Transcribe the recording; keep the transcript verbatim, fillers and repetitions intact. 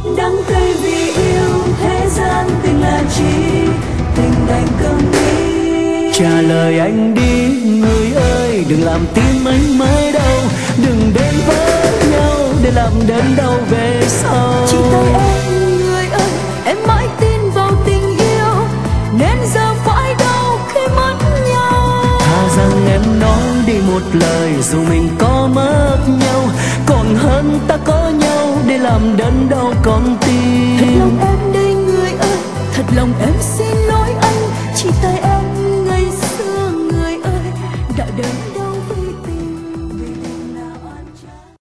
đắng cay vì yêu, thế gian tình là chi, tình đành câm đi. Trả lời anh đi người ơi, đừng làm tim anh mãi đau, đừng đến với nhau để làm đớn đau về sau. Chỉ tay em người ơi, em mãi tin vào tình yêu, nên giờ phải đau khi mất nhau. Thà rằng em nói đi một lời dù mình có mất nhau, còn hơn ta có nhau để làm đớn đau con tim. Thật lòng em đây người ơi, thật lòng em